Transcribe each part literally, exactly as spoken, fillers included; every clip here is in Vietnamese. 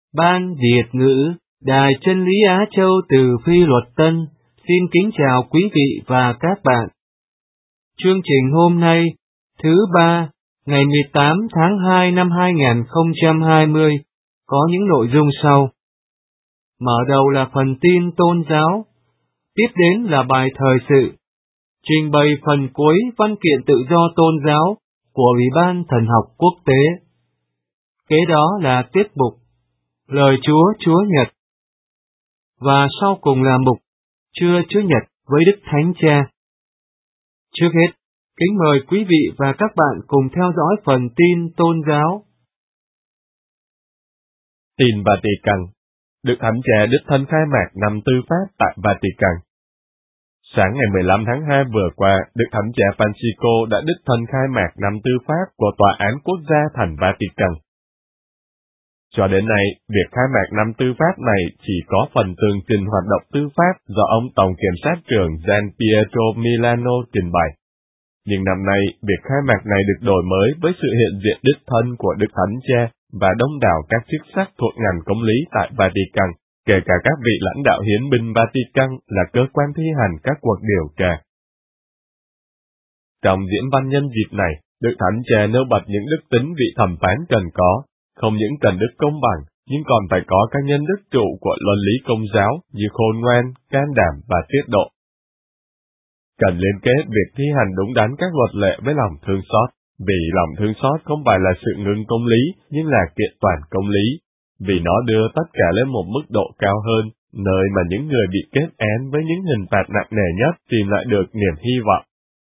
Ban Việt ngữ, Đài Chân lý Á Châu từ Phi Luật Tân, xin kính chào quý vị và các bạn. Chương trình hôm nay, thứ ba, ngày mười tám tháng hai năm hai nghìn không trăm hai mươi, có những nội dung sau. Mở đầu là phần tin tôn giáo, tiếp đến là bài thời sự, trình bày phần cuối văn kiện tự do tôn giáo của Ủy ban Thần học Quốc tế. Kế đó là tiết mục Lời Chúa Chúa Nhật. Và sau cùng là mục Trưa Chúa Nhật với Đức Thánh Cha. Trước hết, kính mời quý vị và các bạn cùng theo dõi phần tin tôn giáo. Tin Vatican. Đức Thánh Cha đích thân khai mạc năm tư pháp tại Vatican. Sáng ngày mười lăm tháng hai vừa qua, Đức Thánh Cha Francisco đã đích thân khai mạc năm tư pháp của Tòa án Quốc gia thành Vatican. Cho đến nay, việc khai mạc năm tư pháp này chỉ có phần tường trình hoạt động tư pháp do ông Tổng Kiểm sát trưởng Gian Pietro Milano trình bày. Nhưng năm nay, việc khai mạc này được đổi mới với sự hiện diện đích thân của Đức Thánh Cha và đông đảo các chức sắc thuộc ngành công lý tại Vatican, kể cả các vị lãnh đạo hiến binh Vatican là cơ quan thi hành các cuộc điều tra. Trong diễn văn nhân dịp này, Đức Thánh Cha nêu bật những đức tính vị thẩm phán cần có, không những cần đức công bằng, nhưng còn phải có các nhân đức trụ của luân lý công giáo như khôn ngoan, can đảm và tiết độ. Cần liên kết việc thi hành đúng đắn các luật lệ với lòng thương xót, vì lòng thương xót không phải là sự ngưng công lý, nhưng là kiện toàn công lý, vì nó đưa tất cả lên một mức độ cao hơn, nơi mà những người bị kết án với những hình phạt nặng nề nhất tìm lại được niềm hy vọng.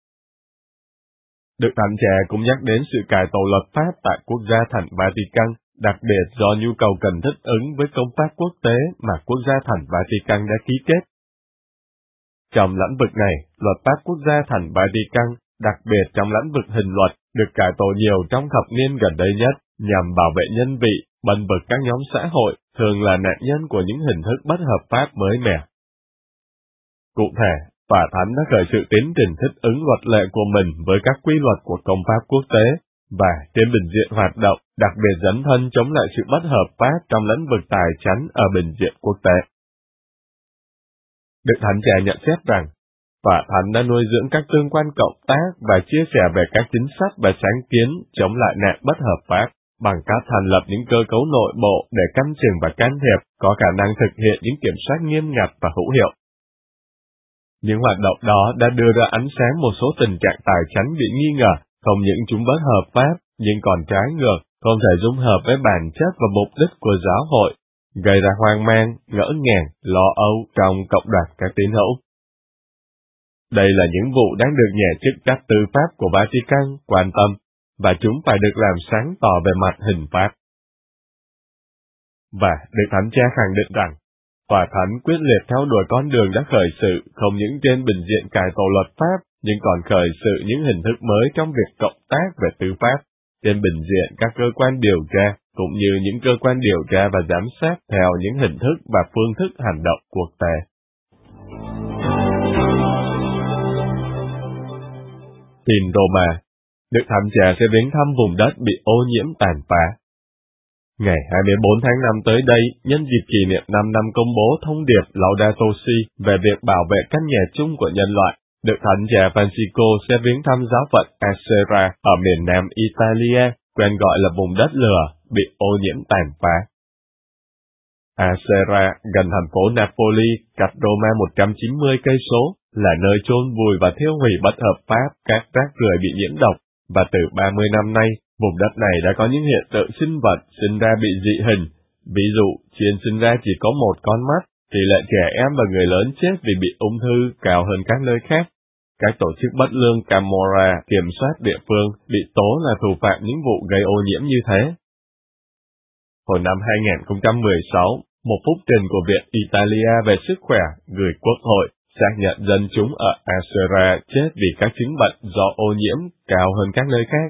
Đức Thánh Cha cũng nhắc đến sự cải tổ luật pháp tại quốc gia thành Vatican, đặc biệt do nhu cầu cần thích ứng với công tác quốc tế mà quốc gia thành Vatican đã ký kết. Trong lĩnh vực này, luật pháp quốc gia thành Vatican, đặc biệt trong lĩnh vực hình luật, được cải tổ nhiều trong thập niên gần đây nhất, nhằm bảo vệ nhân vị, bênh vực các nhóm xã hội, thường là nạn nhân của những hình thức bất hợp pháp mới mẻ. Cụ thể, Tòa Thánh đã khởi sự tiến trình thích ứng luật lệ của mình với các quy luật của công pháp quốc tế, và trên bình diện hoạt động, đặc biệt dấn thân chống lại sự bất hợp pháp trong lĩnh vực tài chánh ở bình diện quốc tế. Đức Thánh Cha nhận xét rằng, Tòa Thánh đã nuôi dưỡng các tương quan cộng tác và chia sẻ về các chính sách và sáng kiến chống lại nạn bất hợp pháp, bằng cách thành lập những cơ cấu nội bộ để canh chừng và can thiệp, có khả năng thực hiện những kiểm soát nghiêm ngặt và hữu hiệu. Những hoạt động đó đã đưa ra ánh sáng một số tình trạng tài chánh bị nghi ngờ, không những chúng bất hợp pháp, nhưng còn trái ngược, không thể dung hợp với bản chất và mục đích của giáo hội, gây ra hoang mang, ngỡ ngàng, lo âu trong cộng đoàn các tín hữu. Đây là những vụ đang được nhà chức trách tư pháp của Vatican quan tâm, và chúng phải được làm sáng tỏ về mặt hình pháp. Và Đức Thánh Cha khẳng định rằng, Tòa Thánh quyết liệt theo đuổi con đường đã khởi sự không những trên bình diện cải tổ luật pháp, nhưng còn khởi sự những hình thức mới trong việc cộng tác về tư pháp, trên bình diện các cơ quan điều tra, cũng như những cơ quan điều tra và giám sát theo những hình thức và phương thức hành động quốc tế. Tin Roma. Đức Thánh Cha sẽ viếng thăm vùng đất bị ô nhiễm tàn phá. Ngày hai mươi bốn tháng năm tới đây, nhân dịp kỷ niệm năm năm công bố thông điệp Laudato Si về việc bảo vệ căn nhà chung của nhân loại, Đức Thánh Cha Francisco sẽ viếng thăm giáo phận Acerra ở miền nam Italia, quen gọi là vùng đất lửa, bị ô nhiễm tàn phá. Acerra, gần thành phố Napoli, cách Roma một trăm chín mươi cây số, là nơi chôn vùi và thiêu hủy bất hợp pháp các rác rưởi bị nhiễm độc, và từ ba mươi năm nay, vùng đất này đã có những hiện tượng sinh vật sinh ra bị dị hình. Ví dụ, chiên sinh ra chỉ có một con mắt, tỷ lệ trẻ em và người lớn chết vì bị ung thư cao hơn các nơi khác. Các tổ chức bất lương Camorra kiểm soát địa phương bị tố là thủ phạm những vụ gây ô nhiễm như thế. Hồi năm hai nghìn không trăm mười sáu, một phúc trình của Viện Italia về sức khỏe gửi Quốc hội xác nhận dân chúng ở Acerra chết vì các chứng bệnh do ô nhiễm cao hơn các nơi khác.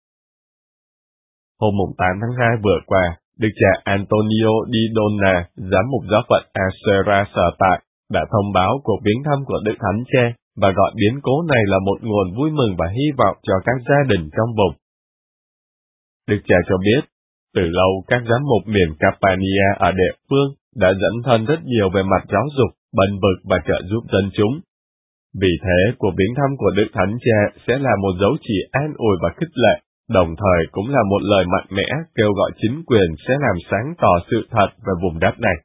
Hôm tám tháng hai vừa qua, Đức cha Antonio Di Donna, giám mục giáo phận Acerra sở tại, đã thông báo cuộc viếng thăm của Đức Thánh Cha và gọi biến cố này là một nguồn vui mừng và hy vọng cho các gia đình trong vùng. Đức cha cho biết, Từ lâu các giám mục miền Campania ở địa phương đã dẫn thân rất nhiều về mặt giáo dục, bênh vực và trợ giúp dân chúng. Vì thế, cuộc viếng thăm của Đức Thánh Cha sẽ là một dấu chỉ an ủi và khích lệ, đồng thời cũng là một lời mạnh mẽ kêu gọi chính quyền sẽ làm sáng tỏ sự thật về vùng đất này.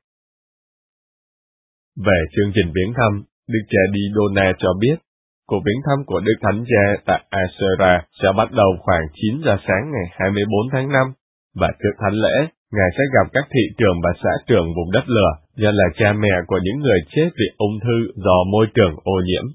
Về chương trình viếng thăm, Đức cha Di Dona cho biết, cuộc viếng thăm của Đức Thánh Cha tại Asera sẽ bắt đầu khoảng chín giờ sáng ngày hai mươi bốn tháng năm, và trước thánh lễ, Ngài sẽ gặp các thị trưởng và xã trưởng vùng đất lửa, do là cha mẹ của những người chết vì ung thư do môi trường ô nhiễm.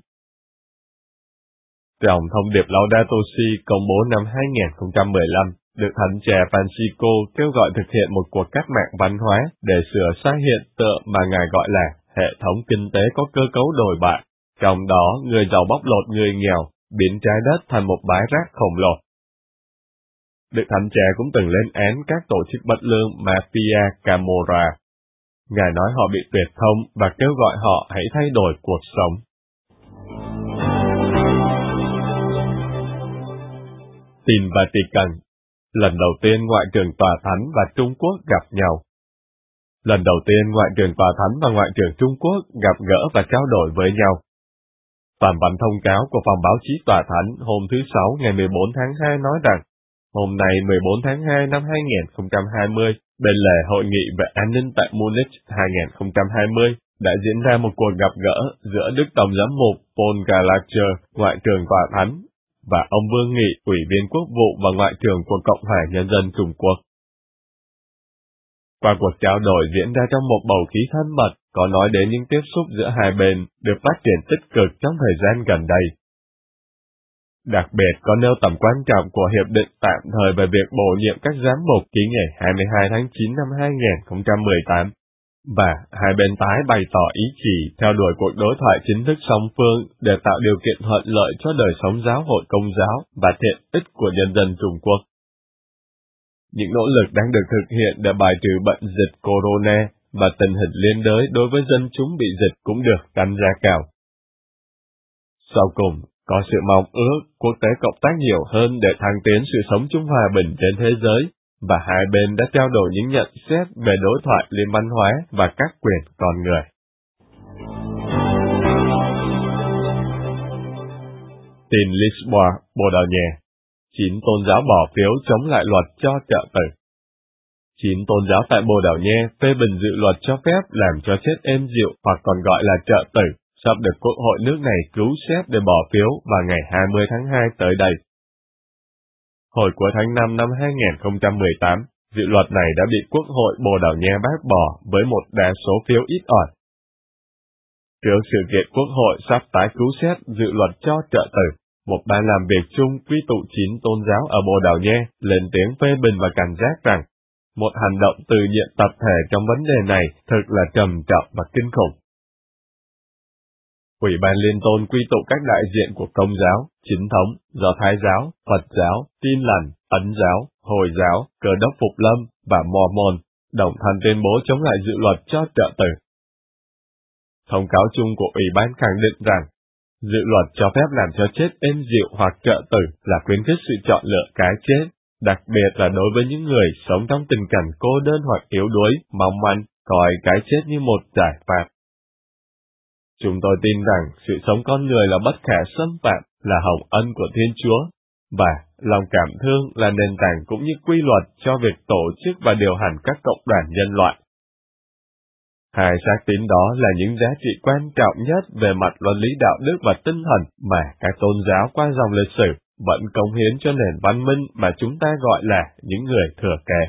Trong thông điệp Laudato Si công bố năm hai không một lăm, Đức Thánh Cha Francisco kêu gọi thực hiện một cuộc cách mạng văn hóa để sửa sai hiện tượng mà Ngài gọi là hệ thống kinh tế có cơ cấu đồi bại, trong đó người giàu bóc lột người nghèo, biến trái đất thành một bãi rác khổng lồ. Đức Thánh Cha cũng từng lên án các tổ chức bất lương Mafia Camorra. Ngài nói họ bị tuyệt thông và kêu gọi họ hãy thay đổi cuộc sống. Tin Vatican. Lần đầu tiên Ngoại trưởng Tòa Thánh và Trung Quốc gặp nhau. Lần đầu tiên Ngoại trưởng Tòa Thánh và Ngoại trưởng Trung Quốc gặp gỡ và trao đổi với nhau. Toàn văn thông cáo của phòng báo chí Tòa Thánh hôm thứ Sáu ngày mười bốn tháng hai nói rằng, hôm nay mười bốn tháng hai năm hai không hai không, bên lề hội nghị về an ninh tại Munich hai không hai không, đã diễn ra một cuộc gặp gỡ giữa Đức Tổng giám mục Paul Gallagher, Ngoại trưởng Tòa Thánh, và ông Vương Nghị, Ủy viên Quốc vụ và Ngoại trưởng của Cộng hòa Nhân dân Trung Quốc. Qua cuộc trao đổi diễn ra trong một bầu khí thân mật, có nói đến những tiếp xúc giữa hai bên được phát triển tích cực trong thời gian gần đây. Đặc biệt có nêu tầm quan trọng của hiệp định tạm thời về việc bổ nhiệm các giám mục ký ngày hai mươi hai tháng chín năm hai không một tám, và hai bên tái bày tỏ ý chỉ theo đuổi cuộc đối thoại chính thức song phương để tạo điều kiện thuận lợi cho đời sống giáo hội Công giáo và tiện ích của nhân dân Trung Quốc. Những nỗ lực đang được thực hiện để bài trừ bệnh dịch corona và tình hình liên đới đối với dân chúng bị dịch cũng được đánh giá cao. Sau cùng, có sự mong ước quốc tế cộng tác nhiều hơn để thăng tiến sự sống chung hòa bình trên thế giới, và hai bên đã trao đổi những nhận xét về đối thoại liên văn hóa và các quyền con người. Tin Lisboa, Bồ Đào Nha. Chín tôn giáo bỏ phiếu chống lại luật cho trợ tử. Chín tôn giáo tại Bồ Đào Nha phê bình dự luật cho phép làm cho chết êm dịu hoặc còn gọi là trợ tử, sắp được Quốc hội nước này cứu xét để bỏ phiếu vào ngày hai mươi tháng hai tới đây. Hồi cuối tháng năm năm hai không một tám, dự luật này đã bị Quốc hội Bồ Đào Nha bác bỏ với một đa số phiếu ít ỏi. Trước sự kiện Quốc hội sắp tái cứu xét dự luật cho trợ tử, một ban làm việc chung quy tụ chín tôn giáo ở Bồ Đào Nha lên tiếng phê bình và cảnh giác rằng, một hành động từ nhiệm tập thể trong vấn đề này thực là trầm trọng và kinh khủng. Ủy ban Liên tôn quy tụ các đại diện của Công giáo, Chính thống, Do Thái giáo, Phật giáo, Tin lành, Ấn giáo, Hồi giáo, Cơ đốc Phục lâm và Mormon, đồng thanh tuyên bố chống lại dự luật cho trợ tử. Thông cáo chung của Ủy ban khẳng định rằng, dự luật cho phép làm cho chết êm dịu hoặc trợ tử là khuyến khích sự chọn lựa cái chết, đặc biệt là đối với những người sống trong tình cảnh cô đơn hoặc yếu đuối, mong manh, coi cái chết như một giải pháp. Chúng tôi tin rằng sự sống con người là bất khả xâm phạm, là hồng ân của Thiên Chúa, và lòng cảm thương là nền tảng cũng như quy luật cho việc tổ chức và điều hành các cộng đoàn nhân loại. Hai xác tín đó là những giá trị quan trọng nhất về mặt luân lý đạo đức và tinh thần mà các tôn giáo qua dòng lịch sử vẫn cống hiến cho nền văn minh mà chúng ta gọi là những người thừa kế.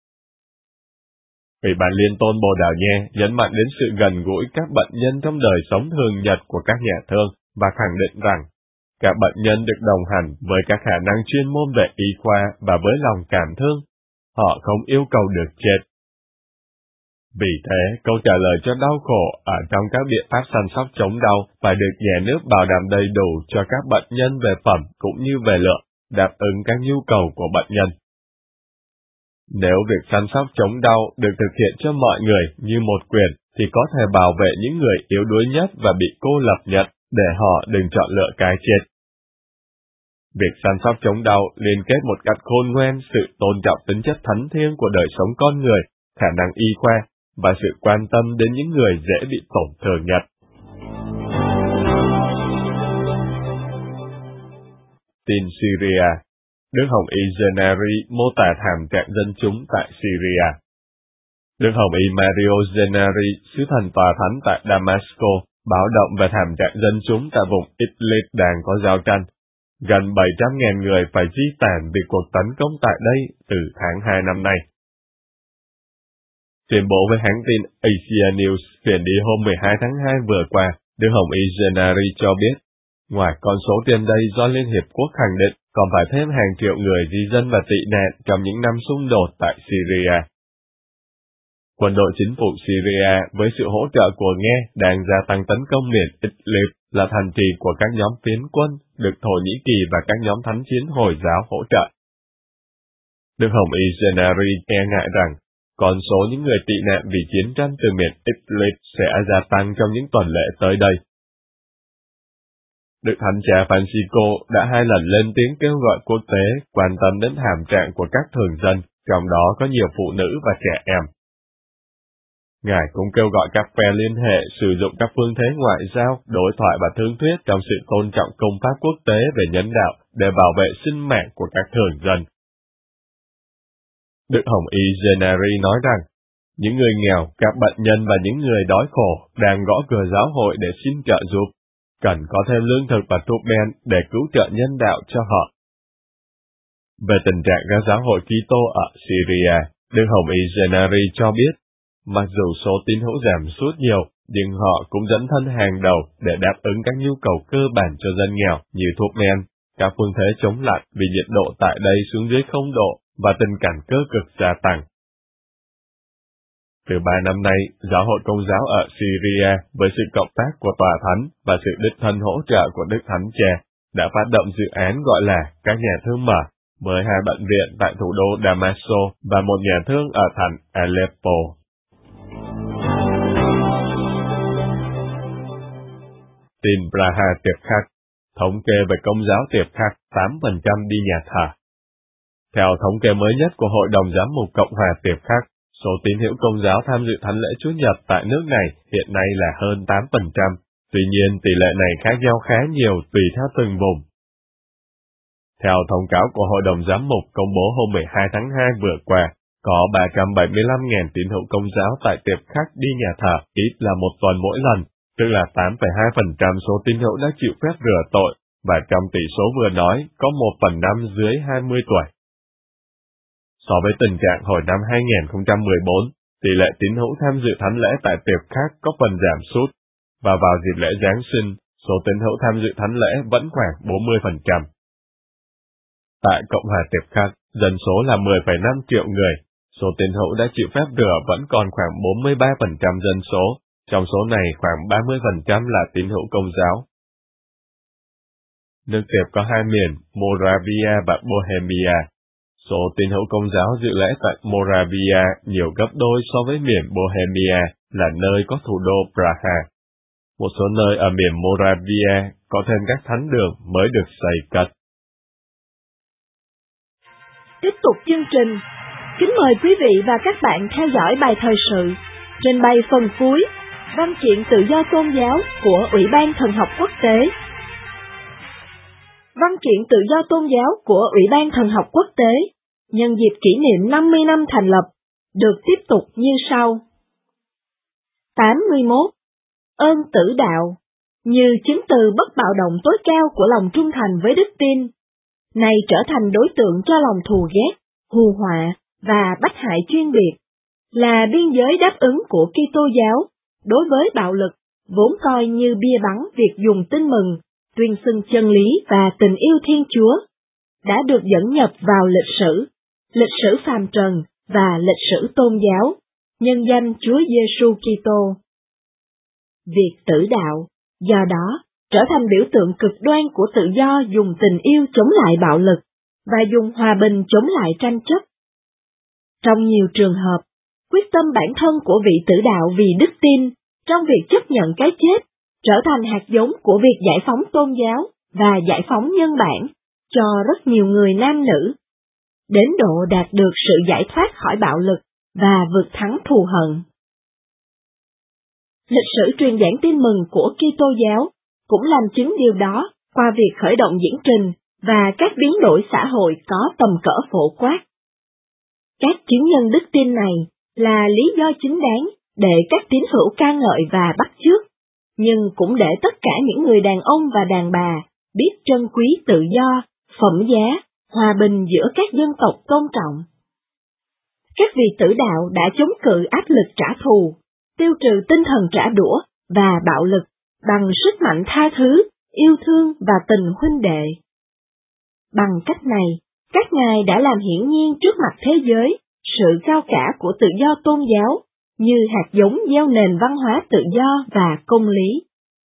Ủy ban Liên tôn Bồ Đào Nha nhấn mạnh đến sự gần gũi các bệnh nhân trong đời sống thường nhật của các nhà thương và khẳng định rằng các bệnh nhân được đồng hành với các khả năng chuyên môn về y khoa và với lòng cảm thương. Họ không yêu cầu được chết. Vì thế, câu trả lời cho đau khổ ở trong các biện pháp chăm sóc chống đau phải được nhà nước bảo đảm đầy đủ cho các bệnh nhân về phẩm cũng như về lượng, đáp ứng các nhu cầu của bệnh nhân. Nếu việc chăm sóc chống đau được thực hiện cho mọi người như một quyền, thì có thể bảo vệ những người yếu đuối nhất và bị cô lập nhất, để họ đừng chọn lựa cái chết. Việc săn sóc chống đau liên kết một cách khôn ngoan sự tôn trọng tính chất thánh thiêng của đời sống con người, khả năng y khoa, và sự quan tâm đến những người dễ bị tổn thương nhất. Tin Syria. Đức Hồng Y Gennari mô tả thảm trạng dân chúng tại Syria. Đức Hồng Y Mario Gennari, sứ thần tòa thánh tại Damasco, báo động về thảm trạng dân chúng tại vùng Idlib đang có giao tranh. Gần bảy trăm nghìn người phải di tản vì cuộc tấn công tại đây từ tháng hai năm nay. Tuyên bố với hãng tin Asia News chuyển đi hôm mười hai tháng hai vừa qua, Đức Hồng Y Gennari cho biết, ngoài con số trên đây do Liên Hiệp Quốc khẳng định, còn phải thêm hàng triệu người di dân và tị nạn trong những năm xung đột tại Syria. Quân đội chính phủ Syria với sự hỗ trợ của Nga đang gia tăng tấn công miền Idlib, là thành trì của các nhóm phiến quân, được Thổ Nhĩ Kỳ và các nhóm thánh chiến Hồi giáo hỗ trợ. Đức Hồng Y Gennari e ngại rằng, con số những người tị nạn vì chiến tranh từ miền Idlib sẽ gia tăng trong những tuần lễ tới đây. Đức Thánh Cha Francisco đã hai lần lên tiếng kêu gọi quốc tế quan tâm đến thảm trạng của các thường dân, trong đó có nhiều phụ nữ và trẻ em. Ngài cũng kêu gọi các phe liên hệ sử dụng các phương thế ngoại giao, đối thoại và thương thuyết trong sự tôn trọng công pháp quốc tế về nhân đạo để bảo vệ sinh mạng của các thường dân. Đức Hồng Y Gennari nói rằng, những người nghèo, các bệnh nhân và những người đói khổ đang gõ cửa giáo hội để xin trợ giúp, cần có thêm lương thực và thuốc men để cứu trợ nhân đạo cho họ. Về tình trạng các giáo hội Kitô ở Syria, Đức Hồng Y Gennari cho biết, mặc dù số tín hữu giảm sút nhiều, nhưng họ cũng dẫn thân hàng đầu để đáp ứng các nhu cầu cơ bản cho dân nghèo như thuốc men, các phương thế chống lạnh vì nhiệt độ tại đây xuống dưới không độ và tình cảnh cơ cực gia tăng. Từ ba năm nay, Giáo hội Công giáo ở Syria với sự cộng tác của Tòa Thánh và sự đích thân hỗ trợ của Đức Thánh Cha đã phát động dự án gọi là các nhà thương mở, với hai bệnh viện tại thủ đô Damasco và một nhà thương ở thành Aleppo. Tin Praha Tiệp Khắc. Thống kê về Công giáo Tiệp Khắc, tám phần trăm đi nhà thờ. Theo thống kê mới nhất của Hội đồng Giám mục Cộng hòa Tiệp Khắc, số tín hữu Công giáo tham dự thánh lễ Chúa Nhật tại nước này hiện nay là hơn tám phần trăm, tuy nhiên tỷ lệ này khác nhau khá nhiều tùy theo từng vùng. Theo thông cáo của Hội đồng Giám mục công bố hôm mười hai tháng hai vừa qua, có ba trăm bảy mươi lăm nghìn tín hữu Công giáo tại Tiệp Khắc đi nhà thờ ít là một tuần mỗi lần, tức là tám phẩy hai phần trăm số tín hữu đã chịu phép rửa tội, và trong tỷ số vừa nói có một phần năm dưới hai mươi tuổi. So với tình trạng hồi năm hai không một bốn, tỷ lệ tín hữu tham dự thánh lễ tại Tiệp Khắc có phần giảm sút, và vào dịp lễ Giáng sinh, số tín hữu tham dự thánh lễ vẫn khoảng bốn mươi phần trăm. Tại Cộng hòa Tiệp Khắc, dân số là mười phẩy năm triệu người, số tín hữu đã chịu phép rửa vẫn còn khoảng bốn mươi ba phần trăm dân số, trong số này khoảng ba mươi phần trăm là tín hữu Công giáo. Nước Tiệp có hai miền, Moravia và Bohemia. Số tín hữu Công giáo dự lễ tại Moravia nhiều gấp đôi so với miền Bohemia, là nơi có thủ đô Praha. Một số nơi ở miền Moravia có thêm các thánh đường mới được xây cất. Tiếp tục chương trình, kính mời quý vị và các bạn theo dõi bài thời sự trình bày phần cuối văn kiện tự do tôn giáo của Ủy ban Thần học Quốc tế. Văn kiện tự do tôn giáo của Ủy ban Thần học Quốc tế nhân dịp kỷ niệm năm mươi năm thành lập được tiếp tục như sau. tám mươi mốt. Ơn tử đạo, như chứng từ bất bạo động tối cao của lòng trung thành với đức tin, này trở thành đối tượng cho lòng thù ghét, hù họa và bách hại chuyên biệt, là biên giới đáp ứng của Kitô giáo đối với bạo lực, vốn coi như bia bắn việc dùng tin mừng, tuyên xưng chân lý và tình yêu Thiên Chúa, đã được dẫn nhập vào lịch sử, lịch sử phàm trần và lịch sử tôn giáo, nhân danh Chúa Giêsu Kitô. Việc tử đạo, do đó, trở thành biểu tượng cực đoan của tự do dùng tình yêu chống lại bạo lực, và dùng hòa bình chống lại tranh chấp. Trong nhiều trường hợp, quyết tâm bản thân của vị tử đạo vì đức tin, trong việc chấp nhận cái chết, trở thành hạt giống của việc giải phóng tôn giáo và giải phóng nhân bản, cho rất nhiều người nam nữ, đến độ đạt được sự giải thoát khỏi bạo lực và vượt thắng thù hận. Lịch sử truyền giảng tin mừng của Kitô giáo cũng làm chứng điều đó qua việc khởi động diễn trình và các biến đổi xã hội có tầm cỡ phổ quát. Các chứng nhân đức tin này là lý do chính đáng để các tín hữu ca ngợi và bắt chước, nhưng cũng để tất cả những người đàn ông và đàn bà biết trân quý tự do, phẩm giá, hòa bình giữa các dân tộc tôn trọng. Các vị tử đạo đã chống cự áp lực trả thù, tiêu trừ tinh thần trả đũa và bạo lực bằng sức mạnh tha thứ, yêu thương và tình huynh đệ. Bằng cách này, các ngài đã làm hiển nhiên trước mặt thế giới sự cao cả của tự do tôn giáo, như hạt giống gieo nền văn hóa tự do và công lý.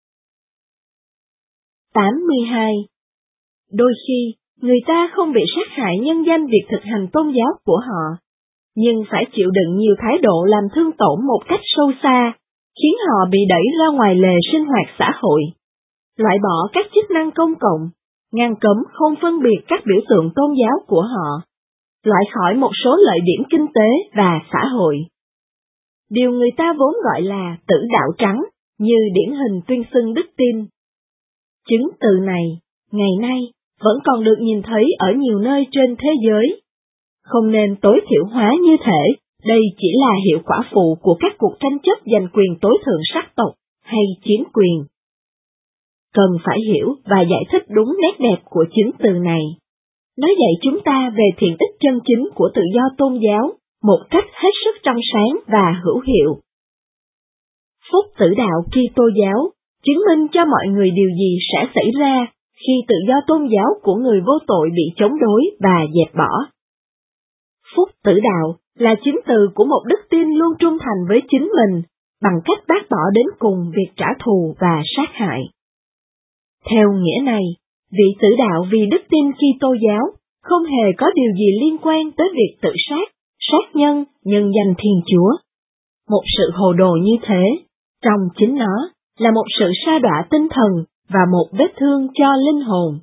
tám mươi hai. Đôi khi, người ta không bị sát hại nhân danh việc thực hành tôn giáo của họ, nhưng phải chịu đựng nhiều thái độ làm thương tổn một cách sâu xa, khiến họ bị đẩy ra ngoài lề sinh hoạt xã hội, loại bỏ các chức năng công cộng, ngăn cấm không phân biệt các biểu tượng tôn giáo của họ, loại khỏi một số lợi điểm kinh tế và xã hội. Điều người ta vốn gọi là tử đạo trắng, như điển hình tuyên xưng đức tin. Chứng từ này, ngày nay, vẫn còn được nhìn thấy ở nhiều nơi trên thế giới. Không nên tối thiểu hóa như thể đây chỉ là hiệu quả phụ của các cuộc tranh chấp giành quyền tối thượng sắc tộc hay chiến quyền. Cần phải hiểu và giải thích đúng nét đẹp của chứng từ này. Nó dạy chúng ta về thiện ích chân chính của tự do tôn giáo, một cách hết sức trong sáng và hữu hiệu. Phúc tử đạo Kitô giáo chứng minh cho mọi người điều gì sẽ xảy ra khi tự do tôn giáo của người vô tội bị chống đối và dẹp bỏ. Phúc tử đạo là chứng từ của một đức tin luôn trung thành với chính mình, bằng cách bác bỏ đến cùng việc trả thù và sát hại. Theo nghĩa này, vị tử đạo vì đức tin Kitô giáo không hề có điều gì liên quan tới việc tự sát, sát nhân, nhân danh Thiên Chúa. Một sự hồ đồ như thế, trong chính nó, là một sự sa đọa tinh thần và một vết thương cho linh hồn.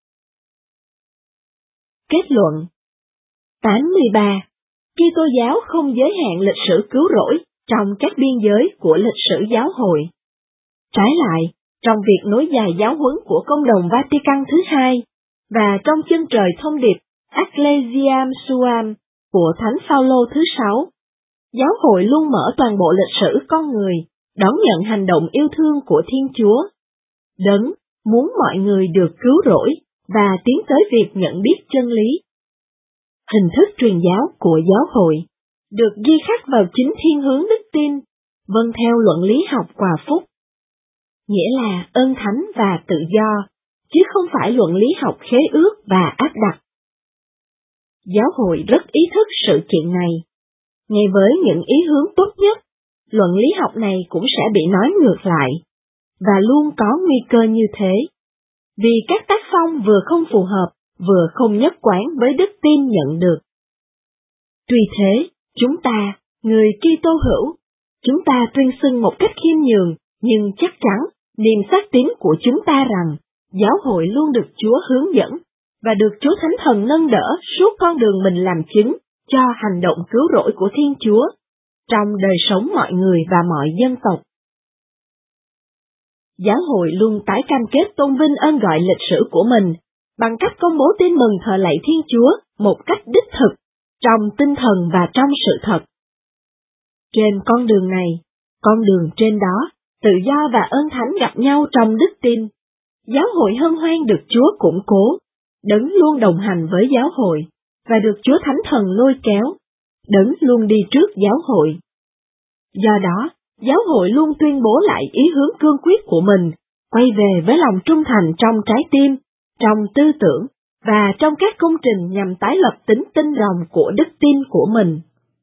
Kết luận tám mươi ba. Kitô giáo không giới hạn lịch sử cứu rỗi trong các biên giới của lịch sử giáo hội. Trái lại, trong việc nối dài giáo huấn của Công đồng Vatican thứ hai, và trong chân trời thông điệp Ecclesiam Suam của Thánh Phaolô thứ sáu, giáo hội luôn mở toàn bộ lịch sử con người, đón nhận hành động yêu thương của Thiên Chúa. Đấng muốn mọi người được cứu rỗi và tiến tới việc nhận biết chân lý. Hình thức truyền giáo của giáo hội được ghi khắc vào chính thiên hướng đức tin, vâng theo luận lý học Quả Phúc, nghĩa là ơn thánh và tự do, chứ không phải luận lý học khế ước và áp đặt. Giáo hội rất ý thức sự kiện này. Ngay với những ý hướng tốt nhất, luận lý học này cũng sẽ bị nói ngược lại, và luôn có nguy cơ như thế, vì các tác phong vừa không phù hợp, vừa không nhất quán với đức tin nhận được. Tuy thế, chúng ta, người Kitô hữu, chúng ta tuyên xưng một cách khiêm nhường, nhưng chắc chắn, niềm xác tín của chúng ta rằng, giáo hội luôn được Chúa hướng dẫn, và được Chúa Thánh Thần nâng đỡ suốt con đường mình làm chứng cho hành động cứu rỗi của Thiên Chúa, trong đời sống mọi người và mọi dân tộc. Giáo hội luôn tái cam kết tôn vinh ơn gọi lịch sử của mình, bằng cách công bố tin mừng thờ lạy Thiên Chúa một cách đích thực, trong tinh thần và trong sự thật. Trên con đường này, con đường trên đó, tự do và ơn thánh gặp nhau trong đức tin. Giáo hội hân hoan được Chúa củng cố, Đấng luôn đồng hành với giáo hội, và được Chúa Thánh Thần lôi kéo, Đấng luôn đi trước giáo hội. Do đó, giáo hội luôn tuyên bố lại ý hướng cương quyết của mình, quay về với lòng trung thành trong trái tim, trong tư tưởng, và trong các công trình nhằm tái lập tính tinh rồng của đức tin của mình.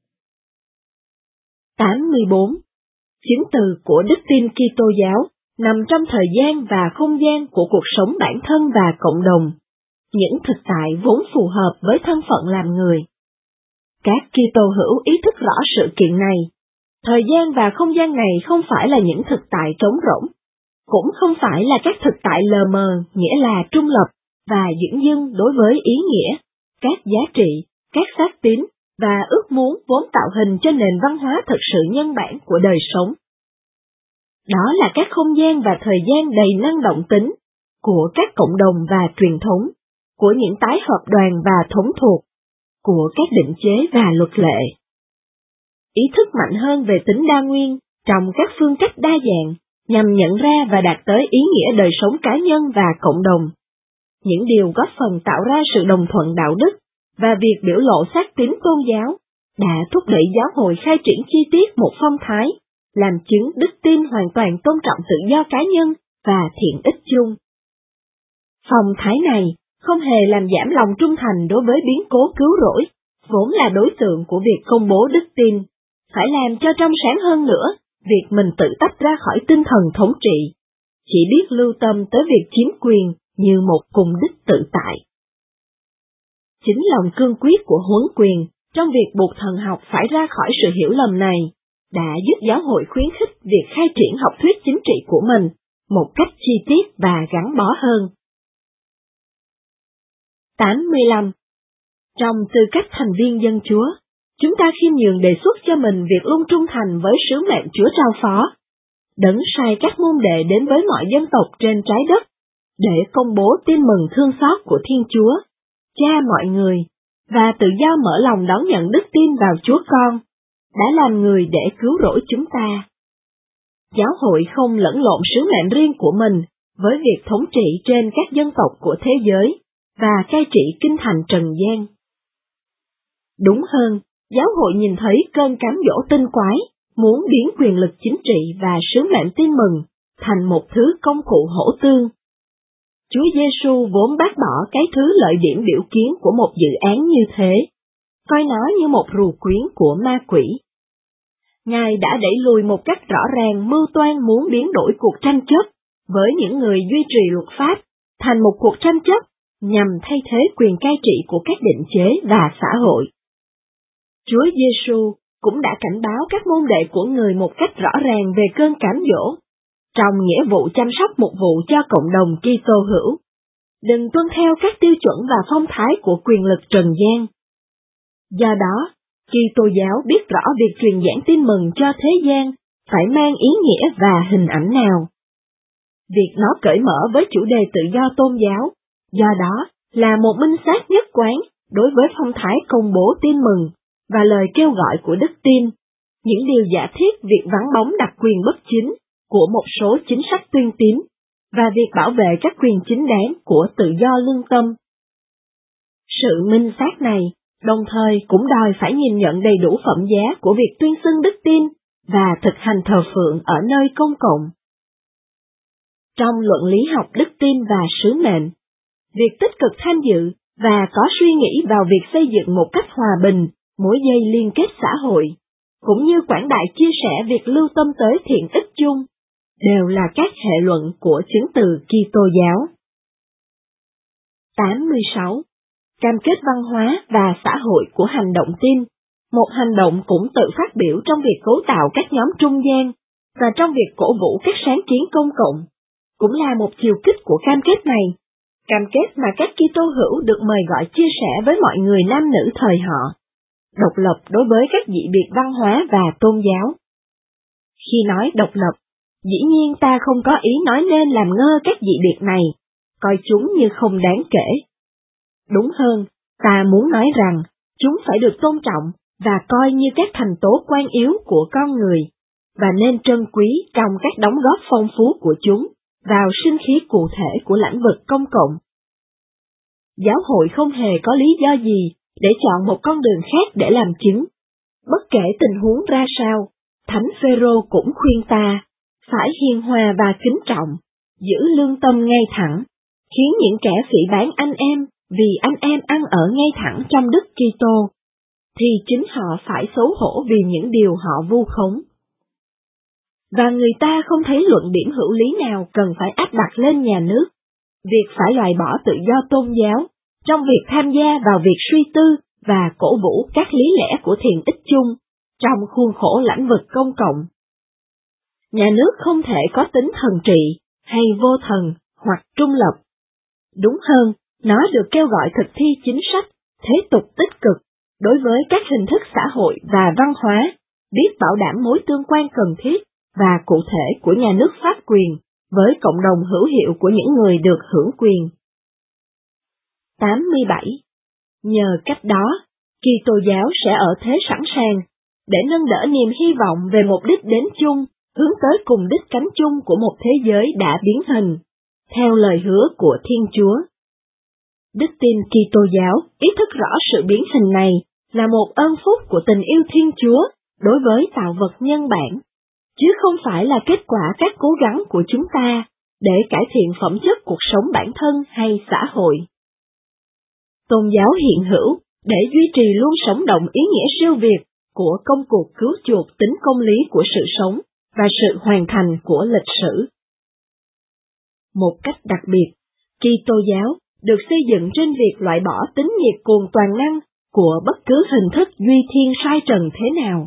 tám mươi bốn. Chứng từ của đức tin Kitô giáo nằm trong thời gian và không gian của cuộc sống bản thân và cộng đồng, những thực tại vốn phù hợp với thân phận làm người. Các Kitô hữu ý thức rõ sự kiện này. Thời gian và không gian này không phải là những thực tại trống rỗng, cũng không phải là các thực tại lờ mờ, nghĩa là trung lập, và dửng dưng đối với ý nghĩa, các giá trị, các xác tín và ước muốn vốn tạo hình cho nền văn hóa thực sự nhân bản của đời sống. Đó là các không gian và thời gian đầy năng động tính của các cộng đồng và truyền thống, của những tái hợp đoàn và thống thuộc, của các định chế và luật lệ. Ý thức mạnh hơn về tính đa nguyên trong các phương cách đa dạng nhằm nhận ra và đạt tới ý nghĩa đời sống cá nhân và cộng đồng. Những điều góp phần tạo ra sự đồng thuận đạo đức và việc biểu lộ xác tín tôn giáo đã thúc đẩy giáo hội khai triển chi tiết một phong thái, làm chứng đức tin hoàn toàn tôn trọng tự do cá nhân và thiện ích chung. Phong thái này không hề làm giảm lòng trung thành đối với biến cố cứu rỗi, vốn là đối tượng của việc công bố đức tin, phải làm cho trong sáng hơn nữa việc mình tự tách ra khỏi tinh thần thống trị, chỉ biết lưu tâm tới việc chiếm quyền như một cùng đích tự tại. Chính lòng cương quyết của huấn quyền trong việc buộc thần học phải ra khỏi sự hiểu lầm này đã giúp giáo hội khuyến khích việc khai triển học thuyết chính trị của mình một cách chi tiết và gắn bó hơn. tám mươi lăm. Trong tư cách thành viên dân Chúa, chúng ta khiêm nhường đề xuất cho mình việc luôn trung thành với sứ mệnh Chúa trao phó, đấng sai các môn đệ đến với mọi dân tộc trên trái đất, để công bố tin mừng thương xót của Thiên Chúa, Cha mọi người, và tự do mở lòng đón nhận đức tin vào Chúa Con, đã làm người để cứu rỗi chúng ta. Giáo hội không lẫn lộn sứ mệnh riêng của mình với việc thống trị trên các dân tộc của thế giới và cai trị kinh thành trần gian. Đúng hơn, giáo hội nhìn thấy cơn cám dỗ tinh quái, muốn biến quyền lực chính trị và sứ mệnh tin mừng thành một thứ công cụ hỗ tương. Chúa Giêsu vốn bác bỏ cái thứ lợi điểm biểu kiến của một dự án như thế, coi nó như một rùa quyến của ma quỷ. Ngài đã đẩy lùi một cách rõ ràng mưu toan muốn biến đổi cuộc tranh chấp với những người duy trì luật pháp thành một cuộc tranh chấp nhằm thay thế quyền cai trị của các định chế và xã hội. Chúa Giêsu cũng đã cảnh báo các môn đệ của người một cách rõ ràng về cơn cám dỗ, trong nghĩa vụ chăm sóc một vụ cho cộng đồng Kitô hữu. Đừng tuân theo các tiêu chuẩn và phong thái của quyền lực trần gian. Do đó, Kitô giáo biết rõ việc truyền giảng tin mừng cho thế gian phải mang ý nghĩa và hình ảnh nào. Việc nó cởi mở với chủ đề tự do tôn giáo, do đó là một minh sát nhất quán đối với phong thái công bố tin mừng và lời kêu gọi của đức tin, những điều giả thiết việc vắng bóng đặc quyền bất chính của một số chính sách tuyên tín, và việc bảo vệ các quyền chính đáng của tự do lương tâm. Sự minh sát này đồng thời cũng đòi phải nhìn nhận đầy đủ phẩm giá của việc tuyên xưng đức tin và thực hành thờ phượng ở nơi công cộng. Trong luận lý học đức tin và sứ mệnh, việc tích cực tham dự và có suy nghĩ vào việc xây dựng một cách hòa bình mối dây liên kết xã hội, cũng như quảng đại chia sẻ việc lưu tâm tới thiện ích chung, đều là các hệ luận của chứng từ Kitô giáo. tám mươi sáu. Cam kết văn hóa và xã hội của hành động tin, một hành động cũng tự phát biểu trong việc cấu tạo các nhóm trung gian, và trong việc cổ vũ các sáng kiến công cộng, cũng là một chiều kích của cam kết này, cam kết mà các Kitô hữu được mời gọi chia sẻ với mọi người nam nữ thời họ, độc lập đối với các dị biệt văn hóa và tôn giáo. Khi nói độc lập, dĩ nhiên ta không có ý nói nên làm ngơ các dị biệt này, coi chúng như không đáng kể. Đúng hơn, ta muốn nói rằng, chúng phải được tôn trọng và coi như các thành tố quan yếu của con người, và nên trân quý trong các đóng góp phong phú của chúng vào sinh khí cụ thể của lĩnh vực công cộng. Giáo hội không hề có lý do gì để chọn một con đường khác để làm chứng. Bất kể tình huống ra sao, Thánh Phêrô cũng khuyên ta phải hiền hòa và kính trọng, giữ lương tâm ngay thẳng, khiến những kẻ phỉ báng anh em vì anh em ăn ở ngay thẳng trong Đức Kitô, thì chính họ phải xấu hổ vì những điều họ vu khống. Và người ta không thấy luận điểm hữu lý nào cần phải áp đặt lên nhà nước, việc phải loại bỏ tự do tôn giáo, trong việc tham gia vào việc suy tư và cổ vũ các lý lẽ của thiện ích chung, trong khuôn khổ lĩnh vực công cộng. Nhà nước không thể có tính thần trị, hay vô thần, hoặc trung lập. Đúng hơn, Nó được kêu gọi thực thi chính sách, thế tục tích cực, đối với các hình thức xã hội và văn hóa, biết bảo đảm mối tương quan cần thiết và cụ thể của nhà nước pháp quyền với cộng đồng hữu hiệu của những người được hưởng quyền. tám mươi bảy. Nhờ cách đó, Kitô giáo sẽ ở thế sẵn sàng để nâng đỡ niềm hy vọng về một đích đến chung, hướng tới cùng đích cánh chung của một thế giới đã biến hình, theo lời hứa của Thiên Chúa. Đức tin Kitô giáo ý thức rõ sự biến hình này là một ơn phúc của tình yêu Thiên Chúa đối với tạo vật nhân bản, chứ không phải là kết quả các cố gắng của chúng ta để cải thiện phẩm chất cuộc sống bản thân hay xã hội. Tôn giáo hiện hữu để duy trì luôn sống động ý nghĩa siêu việt của công cuộc cứu chuộc tính công lý của sự sống và sự hoàn thành của lịch sử. Một cách đặc biệt, Kitô giáo được xây dựng trên việc loại bỏ tính nhiệt cuồng toàn năng của bất cứ hình thức duy thiên sai trần thế nào.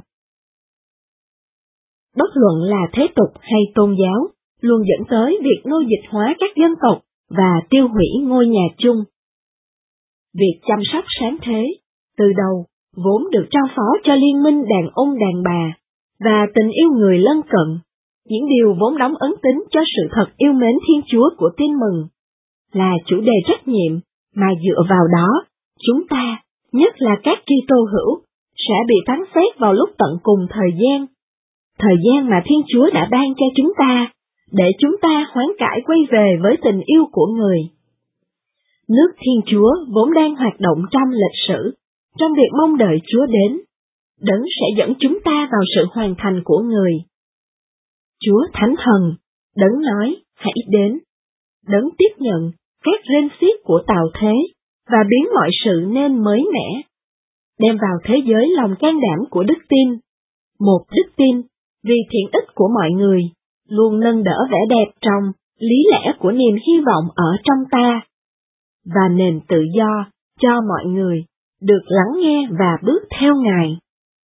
Bất luận là thế tục hay tôn giáo, luôn dẫn tới việc nô dịch hóa các dân tộc và tiêu hủy ngôi nhà chung. Việc chăm sóc sáng thế, từ đầu, vốn được trao phó cho liên minh đàn ông đàn bà, và tình yêu người lân cận, những điều vốn đóng ấn tính cho sự thật yêu mến Thiên Chúa của Tin Mừng, là chủ đề trách nhiệm mà dựa vào đó, chúng ta, nhất là các Kitô hữu, sẽ bị phán xét vào lúc tận cùng thời gian. Thời gian mà Thiên Chúa đã ban cho chúng ta, để chúng ta hoán cải quay về với tình yêu của người. Nước Thiên Chúa vốn đang hoạt động trong lịch sử, trong việc mong đợi Chúa đến. Đấng sẽ dẫn chúng ta vào sự hoàn thành của người. Chúa Thánh Thần, Đấng nói, hãy đến. Đấng tiếp nhận các rên xiết của tào thế, và biến mọi sự nên mới mẻ. Đem vào thế giới lòng can đảm của đức tin. Một đức tin, vì thiện ích của mọi người, luôn nâng đỡ vẻ đẹp trong, lý lẽ của niềm hy vọng ở trong ta. Và nền tự do, cho mọi người, được lắng nghe và bước theo Ngài.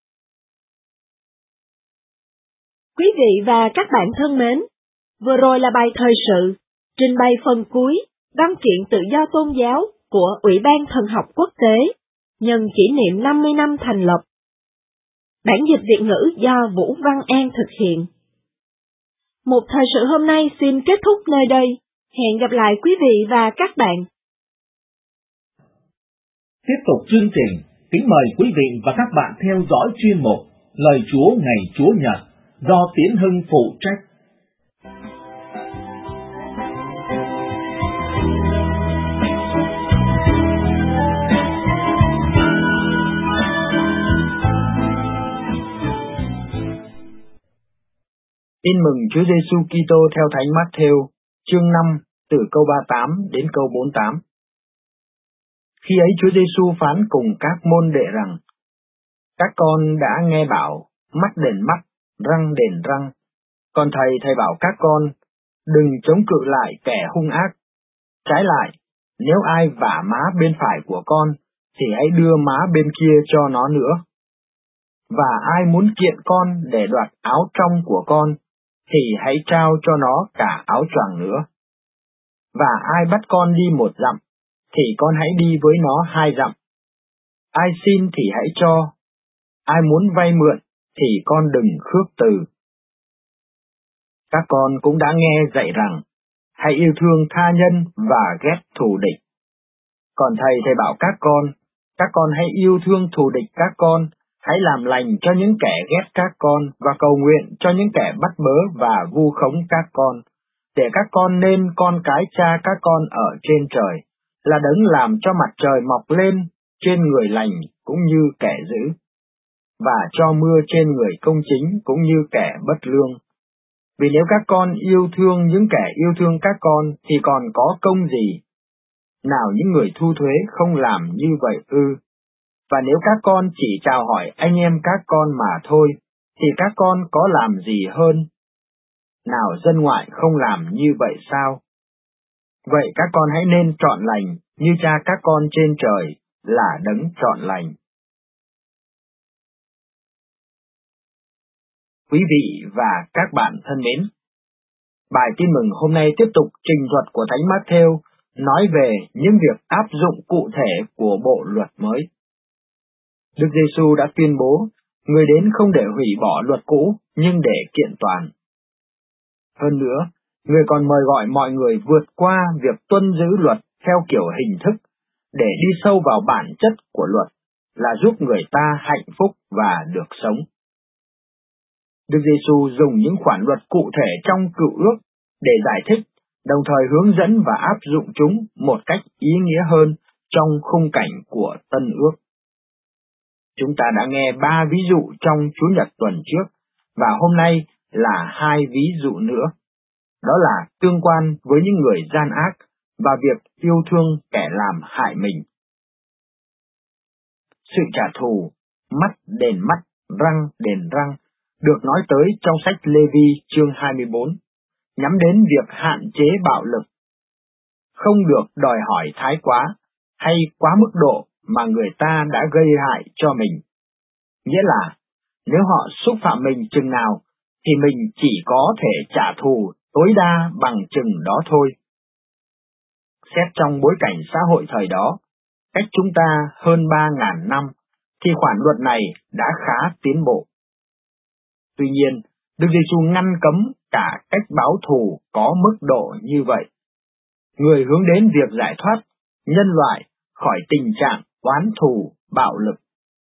Quý vị và các bạn thân mến, vừa rồi là bài thời sự, trình bày phần cuối, văn kiện tự do tôn giáo của Ủy ban Thần học Quốc tế, nhân kỷ niệm năm mươi năm thành lập. Bản dịch Việt ngữ do Vũ Văn An thực hiện. Một thời sự hôm nay xin kết thúc nơi đây, hẹn gặp lại quý vị và các bạn. Tiếp tục chương trình, kính mời quý vị và các bạn theo dõi chuyên mục Lời Chúa Ngày Chúa Nhật do Tiến Hưng phụ trách. Tin mừng Chúa Giêsu Kitô theo Thánh Mát-thêu, chương năm, từ câu ba mươi tám đến câu bốn mươi tám. Khi ấy Chúa Giêsu phán cùng các môn đệ rằng: Các con đã nghe bảo, mắt đền mắt, răng đền răng. Còn thầy thầy bảo các con, đừng chống cự lại kẻ hung ác. Trái lại, nếu ai vả má bên phải của con, thì hãy đưa má bên kia cho nó nữa. Và ai muốn kiện con để đoạt áo trong của con, thì hãy trao cho nó cả áo choàng nữa. Và ai bắt con đi một dặm, thì con hãy đi với nó hai dặm. Ai xin thì hãy cho, ai muốn vay mượn, thì con đừng khước từ. Các con cũng đã nghe dạy rằng, hãy yêu thương tha nhân và ghét thù địch. Còn thầy thầy bảo các con, các con hãy yêu thương thù địch các con, hãy làm lành cho những kẻ ghét các con và cầu nguyện cho những kẻ bắt bớ và vu khống các con, để các con nên con cái cha các con ở trên trời, là đấng làm cho mặt trời mọc lên trên người lành cũng như kẻ dữ, và cho mưa trên người công chính cũng như kẻ bất lương. Vì nếu các con yêu thương những kẻ yêu thương các con thì còn có công gì? Nào những người thu thuế không làm như vậy ư? Và nếu các con chỉ chào hỏi anh em các con mà thôi, thì các con có làm gì hơn? Nào dân ngoại không làm như vậy sao? Vậy các con hãy nên trọn lành như cha các con trên trời là đấng trọn lành. Quý vị và các bạn thân mến, bài tin mừng hôm nay tiếp tục trình thuật của Thánh Mát-thêu nói về những việc áp dụng cụ thể của bộ luật mới. Đức Giêsu đã tuyên bố, người đến không để hủy bỏ luật cũ, nhưng để kiện toàn. Hơn nữa, người còn mời gọi mọi người vượt qua việc tuân giữ luật theo kiểu hình thức, để đi sâu vào bản chất của luật, là giúp người ta hạnh phúc và được sống. Đức Giêsu dùng những khoản luật cụ thể trong Cựu Ước để giải thích, đồng thời hướng dẫn và áp dụng chúng một cách ý nghĩa hơn trong khung cảnh của Tân Ước. Chúng ta đã nghe ba ví dụ trong Chủ nhật tuần trước, và hôm nay là hai ví dụ nữa. Đó là tương quan với những người gian ác và việc yêu thương kẻ làm hại mình. Sự trả thù, mắt đền mắt, răng đền răng, được nói tới trong sách Lê-vi chương hai mươi bốn, nhắm đến việc hạn chế bạo lực. Không được đòi hỏi thái quá, hay quá mức độ mà người ta đã gây hại cho mình. Nghĩa là, nếu họ xúc phạm mình chừng nào, thì mình chỉ có thể trả thù tối đa bằng chừng đó thôi. Xét trong bối cảnh xã hội thời đó, cách chúng ta hơn ba ngàn năm, thì khoản luật này đã khá tiến bộ. Tuy nhiên, Đức Giêsu ngăn cấm cả cách báo thù có mức độ như vậy. Người hướng đến việc giải thoát nhân loại khỏi tình trạng oán thù, bạo lực.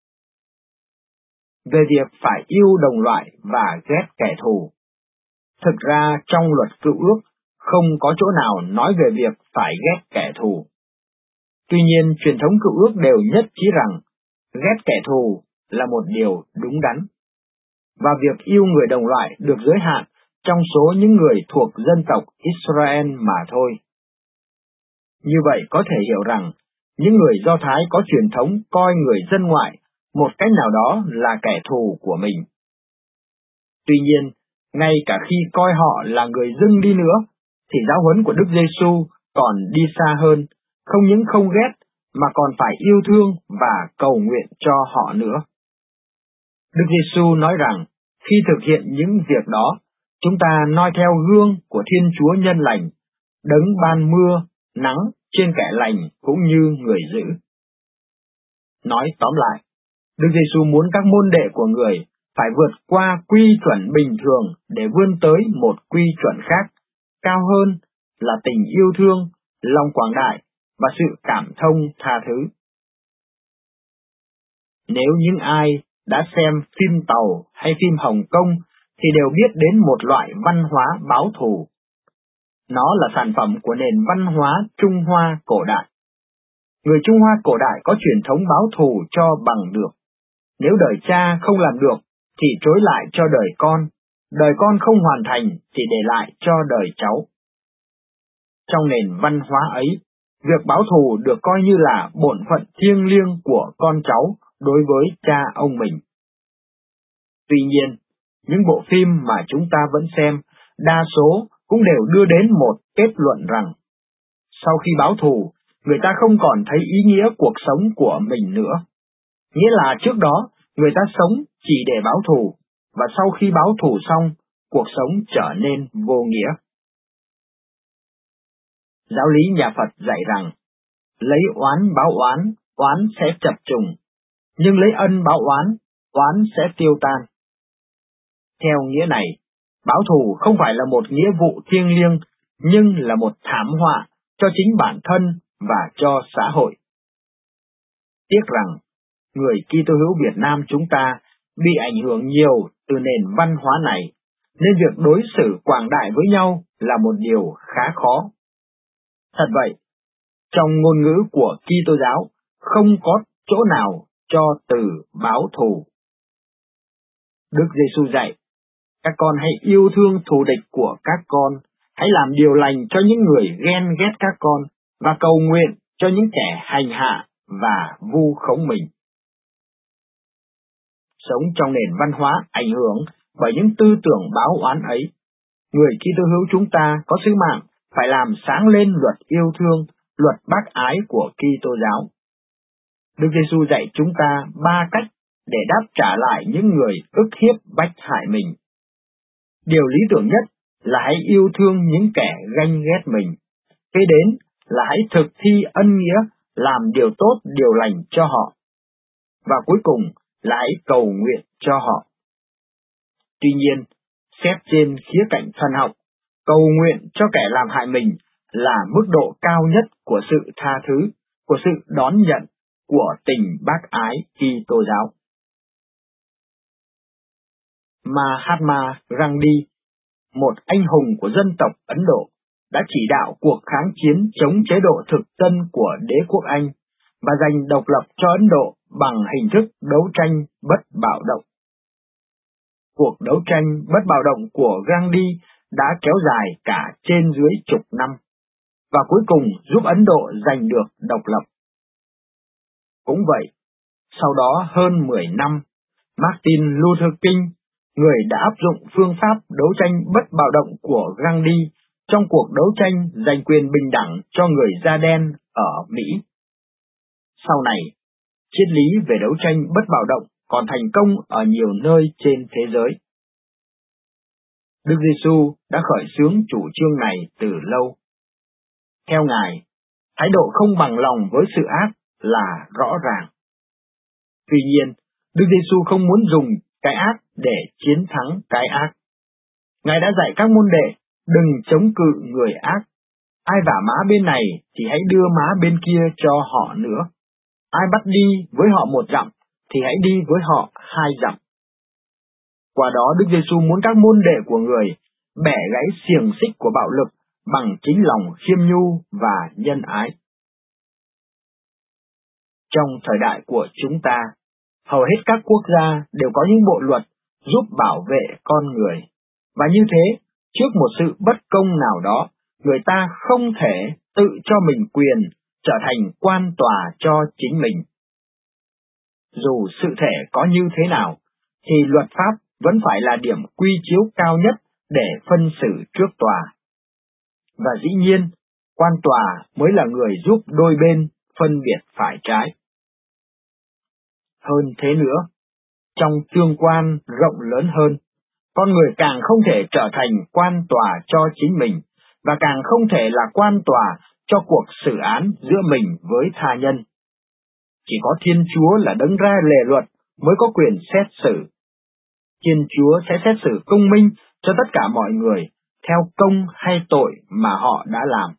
Về việc phải yêu đồng loại và ghét kẻ thù. Thực ra trong luật Cựu Ước không có chỗ nào nói về việc phải ghét kẻ thù. Tuy nhiên, truyền thống Cựu Ước đều nhất trí rằng ghét kẻ thù là một điều đúng đắn, và việc yêu người đồng loại được giới hạn trong số những người thuộc dân tộc Israel mà thôi. Như vậy có thể hiểu rằng, những người Do Thái có truyền thống coi người dân ngoại một cách nào đó là kẻ thù của mình. Tuy nhiên, ngay cả khi coi họ là người dưng đi nữa, thì giáo huấn của Đức Giêsu còn đi xa hơn, không những không ghét, mà còn phải yêu thương và cầu nguyện cho họ nữa. Đức Giêsu nói rằng, khi thực hiện những việc đó, chúng ta noi theo gương của Thiên Chúa nhân lành, đấng ban mưa, nắng trên kẻ lành cũng như người dữ. Nói tóm lại, Đức Giêsu muốn các môn đệ của người phải vượt qua quy chuẩn bình thường để vươn tới một quy chuẩn khác, cao hơn là tình yêu thương, lòng quảng đại và sự cảm thông tha thứ. Nếu những ai đã xem phim Tàu hay phim Hồng Kông thì đều biết đến một loại văn hóa báo thù. Nó là sản phẩm của nền văn hóa Trung Hoa cổ đại. Người Trung Hoa cổ đại có truyền thống báo thù cho bằng được. Nếu đời cha không làm được, thì trối lại cho đời con, đời con không hoàn thành thì để lại cho đời cháu. Trong nền văn hóa ấy, việc báo thù được coi như là bổn phận thiêng liêng của con cháu đối với cha ông mình. Tuy nhiên, những bộ phim mà chúng ta vẫn xem, đa số cũng đều đưa đến một kết luận rằng, sau khi báo thù, người ta không còn thấy ý nghĩa cuộc sống của mình nữa. Nghĩa là trước đó, người ta sống chỉ để báo thù, và sau khi báo thù xong, cuộc sống trở nên vô nghĩa. Giáo lý nhà Phật dạy rằng, lấy oán báo oán, oán sẽ chập trùng, nhưng lấy ân báo oán, oán sẽ tiêu tan. Theo nghĩa này, báo thù không phải là một nghĩa vụ thiêng liêng, nhưng là một thảm họa cho chính bản thân và cho xã hội. Tiếc rằng, người Kitô hữu Việt Nam chúng ta bị ảnh hưởng nhiều từ nền văn hóa này, nên việc đối xử quảng đại với nhau là một điều khá khó. Thật vậy, trong ngôn ngữ của Kitô giáo không có chỗ nào cho từ báo thù. Đức Giêsu dạy, các con hãy yêu thương thù địch của các con, hãy làm điều lành cho những người ghen ghét các con, và cầu nguyện cho những kẻ hành hạ và vu khống mình. Sống trong nền văn hóa ảnh hưởng bởi những tư tưởng báo oán ấy, người Kitô hữu chúng ta có sứ mạng phải làm sáng lên luật yêu thương, luật bác ái của Kitô giáo. Đức Giêsu dạy chúng ta ba cách để đáp trả lại những người ức hiếp bách hại mình. Điều lý tưởng nhất là hãy yêu thương những kẻ ganh ghét mình, kế đến là hãy thực thi ân nghĩa, làm điều tốt, điều lành cho họ. Và cuối cùng là hãy cầu nguyện cho họ. Tuy nhiên, xét trên khía cạnh thần học, cầu nguyện cho kẻ làm hại mình là mức độ cao nhất của sự tha thứ, của sự đón nhận, của tình bác ái Kitô giáo. Mahatma Gandhi, một anh hùng của dân tộc Ấn Độ, đã chỉ đạo cuộc kháng chiến chống chế độ thực dân của đế quốc Anh và giành độc lập cho Ấn Độ bằng hình thức đấu tranh bất bạo động. Cuộc đấu tranh bất bạo động của Gandhi đã kéo dài cả trên dưới chục năm, và cuối cùng giúp Ấn Độ giành được độc lập. Cũng vậy, sau đó hơn mười năm, Martin Luther King, người đã áp dụng phương pháp đấu tranh bất bạo động của Gandhi trong cuộc đấu tranh giành quyền bình đẳng cho người da đen ở Mỹ. Sau này, triết lý về đấu tranh bất bạo động còn thành công ở nhiều nơi trên thế giới. Đức Giêsu đã khởi xướng chủ trương này từ lâu. Theo Ngài, thái độ không bằng lòng với sự ác là rõ ràng. Tuy nhiên, Đức Giêsu không muốn dùng cái ác để chiến thắng cái ác. Ngài đã dạy các môn đệ đừng chống cự người ác. Ai vả má bên này thì hãy đưa má bên kia cho họ nữa. Ai bắt đi với họ một dặm thì hãy đi với họ hai dặm. Qua đó Đức Giêsu muốn các môn đệ của người bẻ gãy xiềng xích của bạo lực bằng chính lòng khiêm nhu và nhân ái. Trong thời đại của chúng ta, hầu hết các quốc gia đều có những bộ luật giúp bảo vệ con người, và như thế, trước một sự bất công nào đó, người ta không thể tự cho mình quyền trở thành quan tòa cho chính mình. Dù sự thể có như thế nào, thì luật pháp vẫn phải là điểm quy chiếu cao nhất để phân xử trước tòa. Và dĩ nhiên, quan tòa mới là người giúp đôi bên phân biệt phải trái. Hơn thế nữa, trong tương quan rộng lớn hơn, con người càng không thể trở thành quan tòa cho chính mình, và càng không thể là quan tòa cho cuộc xử án giữa mình với tha nhân. Chỉ có Thiên Chúa là đấng ra lề luật mới có quyền xét xử. Thiên Chúa sẽ xét xử công minh cho tất cả mọi người, theo công hay tội mà họ đã làm.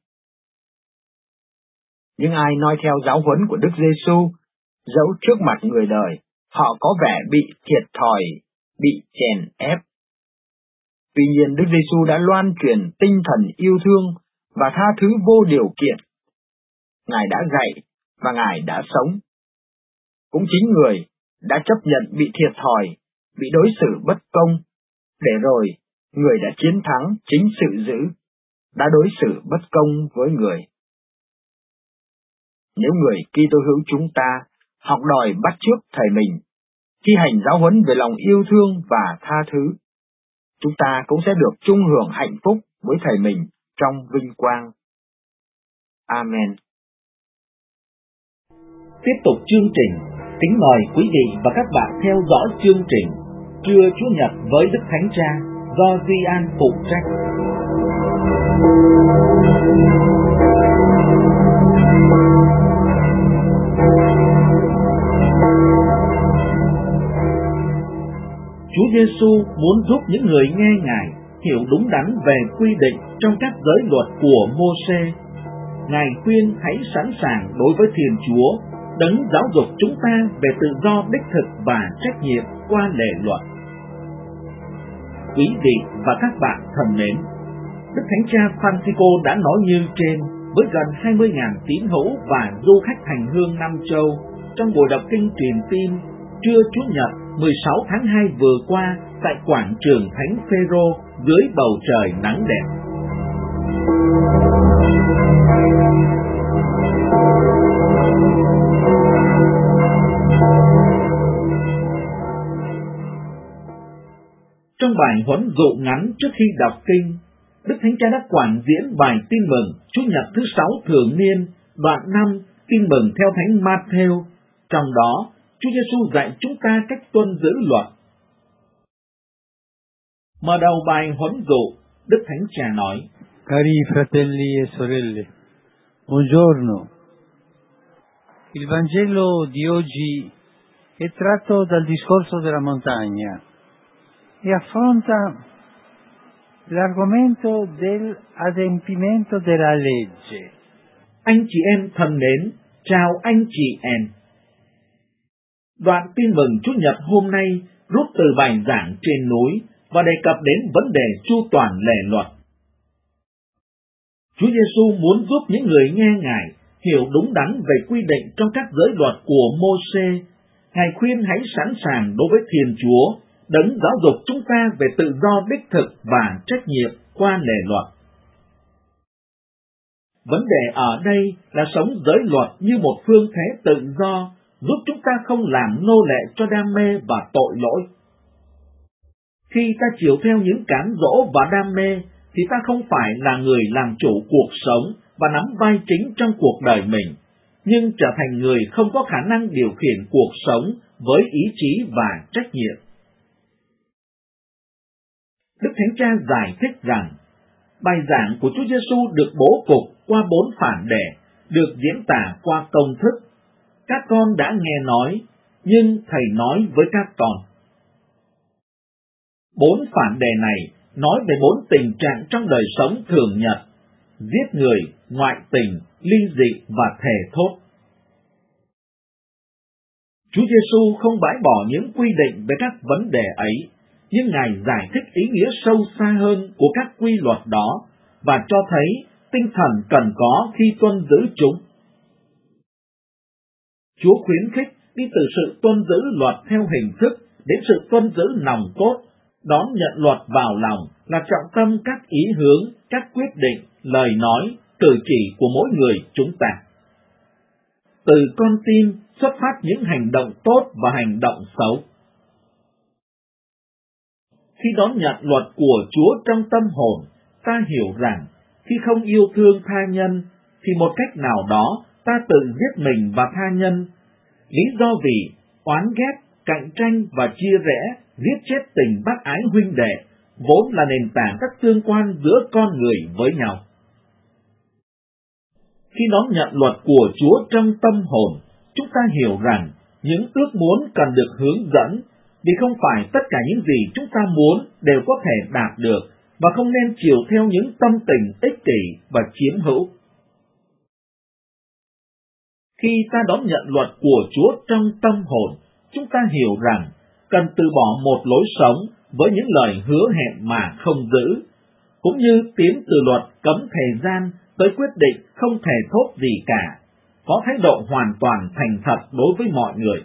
Nhưng ai nói theo giáo huấn của Đức Giêsu, dẫu trước mặt người đời, họ có vẻ bị thiệt thòi, bị chèn ép. Tuy nhiên Đức Giêsu đã loan truyền tinh thần yêu thương và tha thứ vô điều kiện. Ngài đã dạy và Ngài đã sống. Cũng chính người đã chấp nhận bị thiệt thòi, bị đối xử bất công, để rồi người đã chiến thắng chính sự dữ, đã đối xử bất công với người. Nếu người Kitô hữu chúng ta học đòi bắt chước thầy mình, thi hành giáo huấn về lòng yêu thương và tha thứ, chúng ta cũng sẽ được chung hưởng hạnh phúc với thầy mình trong vinh quang. Amen. Tiếp tục chương trình, kính mời quý vị và các bạn theo dõi chương trình Trưa Chúa Nhật với Đức Thánh Cha do Duy An phụ trách. Chúa Giêsu muốn giúp những người nghe Ngài hiểu đúng đắn về quy định trong các giới luật của Mô-sê. Ngài khuyên hãy sẵn sàng đối với Thiên Chúa, đấng giáo dục chúng ta về tự do đích thực và trách nhiệm qua lề luật. Quý vị và các bạn thân mến, Đức Thánh Cha Francisco đã nói như trên với gần hai mươi nghìn tín hữu và du khách hành hương năm châu trong buổi đọc kinh truyền tin Trưa Chúa Nhật mười sáu tháng hai vừa qua tại quảng trường Thánh Phêrô dưới bầu trời nắng đẹp. Trong bài huấn dụ ngắn trước khi đọc kinh, Đức Thánh Cha đã quảng diễn bài tin mừng Chủ nhật thứ sáu thường niên, đoạn năm, tin mừng theo Thánh Ma-thêu. Trong đó, Chúa Giêsu dạy chúng ta cách tuân giữ luật. Mở đầu bài huấn dụ, Đức Thánh Cha nói: Cari fratelli e sorelle, Buongiorno. Il Vangelo di oggi è tratto dal discorso della montagna e affronta l'argomento dell'adempimento della legge. Anh chị em thân mến, chào anh chị em. Đoạn tin mừng Chúa Nhật hôm nay rút từ bài giảng trên núi và đề cập đến vấn đề chu toàn lề luật. Chúa Giêsu muốn giúp những người nghe Ngài hiểu đúng đắn về quy định trong các giới luật của Mô-sê. Ngài khuyên hãy sẵn sàng đối với Thiên Chúa, đấng giáo dục chúng ta về tự do đích thực và trách nhiệm qua lề luật. Vấn đề ở đây là sống giới luật như một phương thế tự do, giúp chúng ta không làm nô lệ cho đam mê và tội lỗi. Khi ta chiều theo những cám dỗ và đam mê, thì ta không phải là người làm chủ cuộc sống và nắm vai chính trong cuộc đời mình, nhưng trở thành người không có khả năng điều khiển cuộc sống với ý chí và trách nhiệm. Đức Thánh Cha giải thích rằng, bài giảng của Chúa Giêsu được bố cục qua bốn phản đề, được diễn tả qua công thức. Các con đã nghe nói, nhưng Thầy nói với các con. Bốn phản đề này nói về bốn tình trạng trong đời sống thường nhật: giết người, ngoại tình, ly dị và thề thốt. Chúa Giêsu không bãi bỏ những quy định về các vấn đề ấy, nhưng Ngài giải thích ý nghĩa sâu xa hơn của các quy luật đó và cho thấy tinh thần cần có khi tuân giữ chúng. Chúa khuyến khích đi từ sự tuân giữ luật theo hình thức đến sự tuân giữ nòng cốt, đón nhận luật vào lòng là trọng tâm các ý hướng, các quyết định, lời nói, cử chỉ của mỗi người chúng ta. Từ con tim xuất phát những hành động tốt và hành động xấu. Khi đón nhận luật của Chúa trong tâm hồn, ta hiểu rằng khi không yêu thương tha nhân, thì một cách nào đó ta tự giết mình và tha nhân. Lý do vì oán ghét, cạnh tranh và chia rẽ, giết chết tình bác ái huynh đệ, vốn là nền tảng các tương quan giữa con người với nhau. Khi đón nhận luật của Chúa trong tâm hồn, chúng ta hiểu rằng những ước muốn cần được hướng dẫn, vì không phải tất cả những gì chúng ta muốn đều có thể đạt được, và không nên chiều theo những tâm tình ích kỷ và chiếm hữu. Khi ta đón nhận luật của Chúa trong tâm hồn, chúng ta hiểu rằng cần từ bỏ một lối sống với những lời hứa hẹn mà không giữ, cũng như tiến từ luật cấm thời gian tới quyết định không thể thốt gì cả, có thái độ hoàn toàn thành thật đối với mọi người.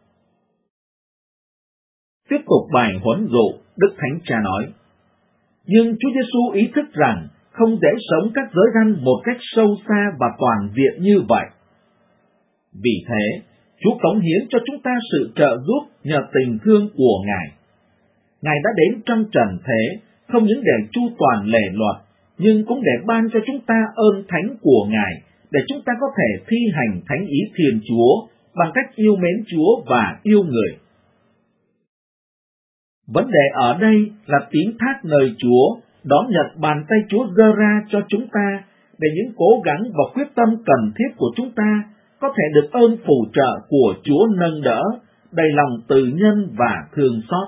Tiếp tục bài huấn dụ, Đức Thánh Cha nói, nhưng Chúa Giêsu ý thức rằng không dễ sống các giới răn một cách sâu xa và toàn diện như vậy. Vì thế, Chúa cống hiến cho chúng ta sự trợ giúp nhờ tình thương của Ngài. Ngài đã đến trong trần thế, không những để chu toàn lề luật, nhưng cũng để ban cho chúng ta ơn thánh của Ngài, để chúng ta có thể thi hành thánh ý Thiên Chúa bằng cách yêu mến Chúa và yêu người. Vấn đề ở đây là tín thác nơi Chúa, đón nhận bàn tay Chúa giơ ra cho chúng ta, để những cố gắng và quyết tâm cần thiết của chúng ta có thể được ơn phù trợ của Chúa nâng đỡ, đầy lòng từ nhân và thương xót.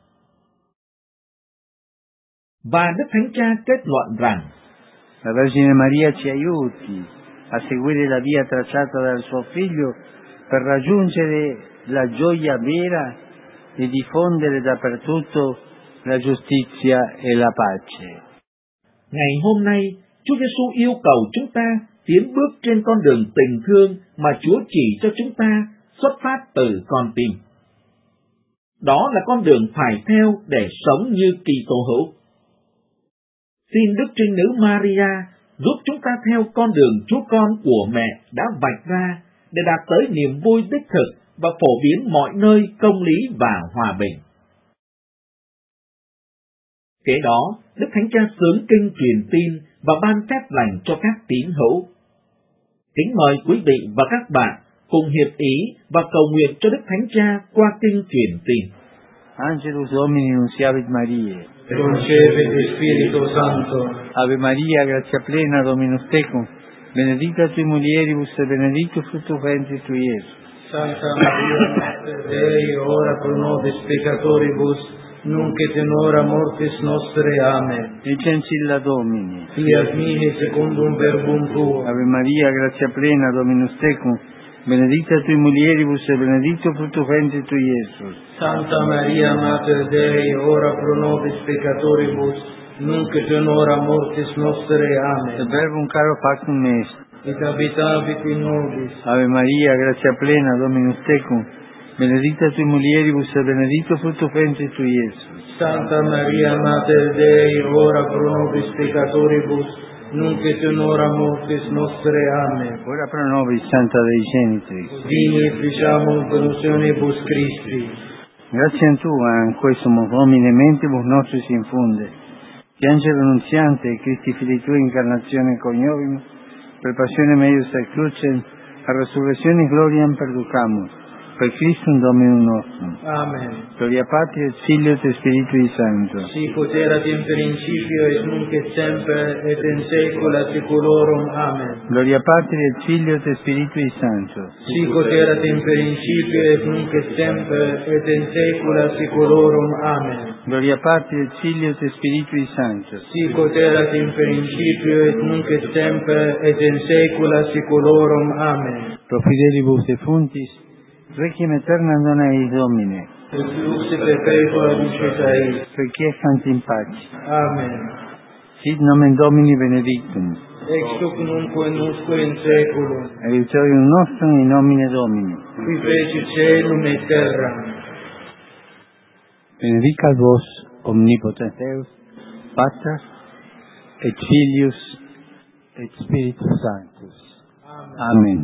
Và Đức Thánh Cha kết luận rằng, La Vergine Maria ci aiuti a seguire la via tracciata dal suo Figlio per raggiungere la gioia vera e diffondere dappertutto la giustizia e la pace. Ngày hôm nay, Chúa Giêsu yêu cầu chúng ta tiến bước trên con đường tình thương mà Chúa chỉ cho chúng ta xuất phát từ con tim. Đó là con đường phải theo để sống như Kitô hữu. Xin Đức Trinh Nữ Maria giúp chúng ta theo con đường Chúa Con của mẹ đã vạch ra để đạt tới niềm vui đích thực và phổ biến mọi nơi công lý và hòa bình. Kế đó, Đức Thánh Cha xướng kinh truyền tin và ban phép lành cho các tín hữu. Kính mời quý vị và các bạn cùng hiệp ý và cầu nguyện cho Đức Thánh Cha qua kinh truyền tin. Angelus Domini nunciavit Mariae. Concepit Spiritu Sancto. Ave Maria, gratia plena, Dominus tecum, benedicta tui mulieribus et benedictus fructus ventris tui, Iesus. Santa Maria, Mater Dei, ora pro nobis peccatoribus, nunc et in hora mortis nostre. Amen. Licencilla Domini. Fiat mihi secundum verbum tuo. Ave Maria, grazia plena, Dominus tecum, benedicta tui mulieribus et benedictus fructus ventris tui, Iesus. Santa Maria, Mater Dei, ora pro nobis peccatoribus, nunc et in hora mortis nostre. Amen. Et verbum caro factum est. Et habitavit in nobis. Ave Maria, grazia plena, Dominus tecum, benedicta tui mulieribus et benedictus fructus ventris tui, Iesus. Santa Maria, Mater Dei, ora pro nobis peccatoribus, nunc et in hora mortis nostre. Amen. Ora pro nobis, Santa Dei Genitrix. Digni ficiamur conussionibus Christi. Gratiam Tua, in cui sumus Domine mentibus nostris infunde, che Angelo Annunziante e Christi Fili Tui incarnazione coniovimus, per passione meius et crucem, a resurrectionis gloriam perducamus, per Christum Dominum nostrum. Amen. Gloria Patri et Filio et Spiritui Sancto. Sic ut erat in principio et nunc et semper et in saecula saeculorum. Amen. Gloria Patri et Filio et Spiritui Sancto. Sic ut erat in principio et nunc et semper et in saecula saeculorum. Amen. Gloria Patri et Filio et Spiritui Sancto. Sic ut erat in principio et nunc et semper et in saecula saeculorum. Amen. Pro fidelibus defuntis, requiem aeternam dona eis Domine. Et lux perpetua luceta eis. Requiescant in pace. Amen. Sit nomen Domini benedictum. Ex hoc nunc et usque in saeculum. Aiutorium nostrum in nomine Domini. Qui fecit caelum et terram. Benedicat vos, omnipotens Deus, Pater, et Filius, et Spiritus Sanctus. Amen.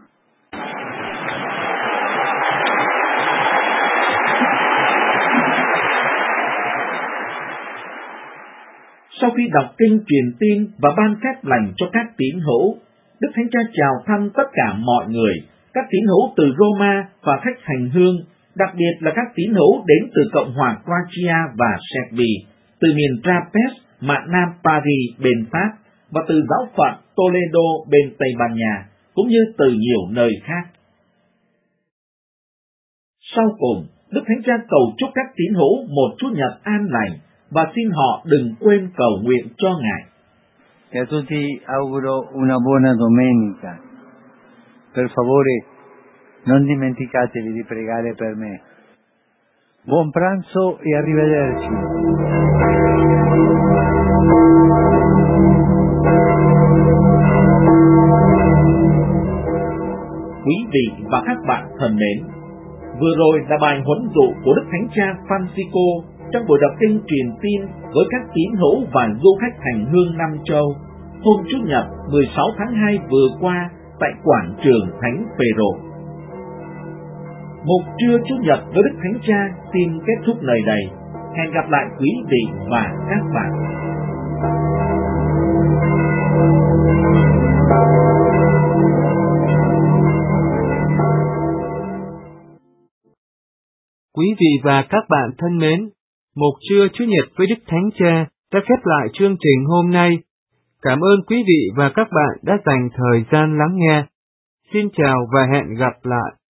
Sau khi đọc kinh truyền tin và ban phép lành cho các tín hữu, Đức Thánh Cha chào thăm tất cả mọi người, các tín hữu từ Roma và khách hành hương, đặc biệt là các tín hữu đến từ Cộng hòa Croatia và Serbia, từ miền Trapez, mạn nam Paris bên Pháp, và từ giáo phận Toledo bên Tây Ban Nha, cũng như từ nhiều nơi khác. Sau cùng, Đức Thánh Cha cầu chúc các tín hữu một Chủ nhật an lành, và xin họ đừng quên cầu nguyện cho Ngài. E a tutti auguro una buona domenica. Per favore, non dimenticatevi di pregare per me. Buon pranzo e arrivederci. Quý vị và các bạn thân mến, vừa rồi là bài huấn dụ của Đức Thánh Cha Francisco trong buổi đọc kinh truyền tin với các tín hữu và du khách hành hương Nam Châu hôm Chủ nhật mười sáu tháng hai vừa qua tại quảng trường Thánh Phêrô. Một trưa Chủ nhật với Đức Thánh Cha xin kết thúc nơi đây. Hẹn gặp lại quý vị và các bạn. Quý vị và các bạn thân mến, một trưa Chủ nhật với Đức Thánh Cha đã khép lại chương trình hôm nay. Cảm ơn quý vị và các bạn đã dành thời gian lắng nghe. Xin chào và hẹn gặp lại.